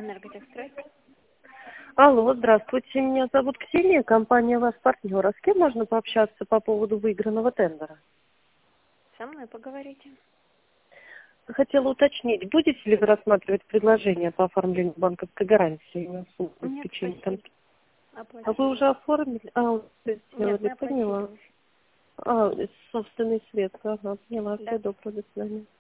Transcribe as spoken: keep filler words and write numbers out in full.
Энерготехстрой. Алло, здравствуйте, меня зовут Ксения, компания «Ваш партнер». А с кем можно пообщаться по поводу выигранного тендера? Со мной поговорите. Хотела уточнить, будете ли вы рассматривать предложение по оформлению банковской гарантии на услугу Нет, обеспечения спасибо. транспорта? А Оплатили. вы уже оформили? А, уже Нет, мы сделали, оплатили поняла. уже. А, собственные средства, ага, поняла, Да. все, доброго, до свидания.